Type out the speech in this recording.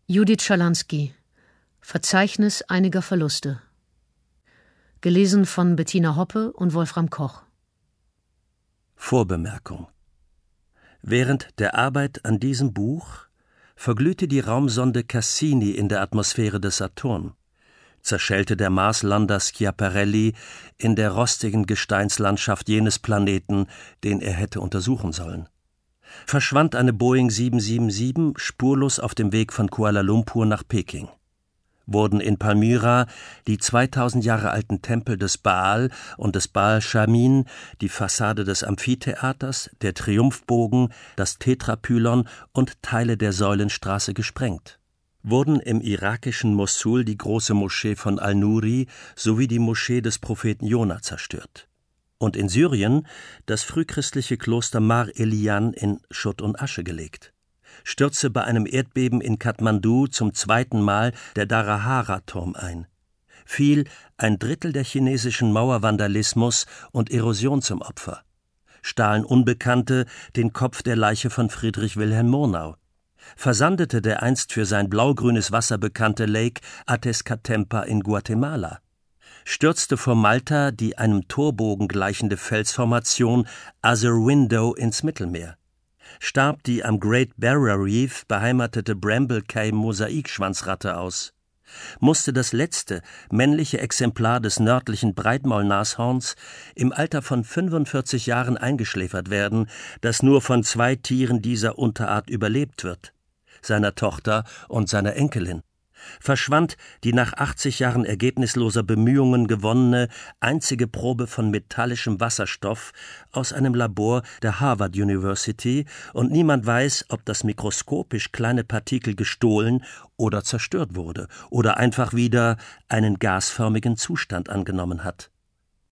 Judith Schalansky. Verzeichnis einiger Verluste. Gelesen von Bettina Hoppe und Wolfram Koch. Vorbemerkung: Während der Arbeit an diesem Buch verglühte die Raumsonde Cassini in der Atmosphäre des Saturn, zerschellte der Marslander Schiaparelli in der rostigen Gesteinslandschaft jenes Planeten, den er hätte untersuchen sollen. Verschwand eine Boeing 777 spurlos auf dem Weg von Kuala Lumpur nach Peking. Wurden in Palmyra die 2000 Jahre alten Tempel des Baal und des Baal Shamin, die Fassade des Amphitheaters, der Triumphbogen, das Tetrapylon und Teile der Säulenstraße gesprengt. Wurden im irakischen Mosul die große Moschee von Al-Nuri sowie die Moschee des Propheten Jona zerstört. Und in Syrien das frühchristliche Kloster Mar Elian in Schutt und Asche gelegt. Stürzte bei einem Erdbeben in Kathmandu zum 2. Mal der Dharahara-Turm ein. Fiel ein Drittel der chinesischen Mauervandalismus und Erosion zum Opfer. Stahlen Unbekannte den Kopf der Leiche von Friedrich Wilhelm Murnau. Versandete der einst für sein blaugrünes Wasser bekannte Lake Atezcatempa in Guatemala. Stürzte vor Malta die einem Torbogen gleichende Felsformation Azure Window ins Mittelmeer. Starb die am Great Barrier Reef beheimatete Bramble Cay Mosaikschwanzratte aus. Musste das letzte männliche Exemplar des nördlichen Breitmaulnashorns im Alter von 45 Jahren eingeschläfert werden, das nur von 2 Tieren dieser Unterart überlebt wird, seiner Tochter und seiner Enkelin. Verschwand die nach 80 Jahren ergebnisloser Bemühungen gewonnene einzige Probe von metallischem Wasserstoff aus einem Labor der Harvard University, und niemand weiß, ob das mikroskopisch kleine Partikel gestohlen oder zerstört wurde oder einfach wieder einen gasförmigen Zustand angenommen hat.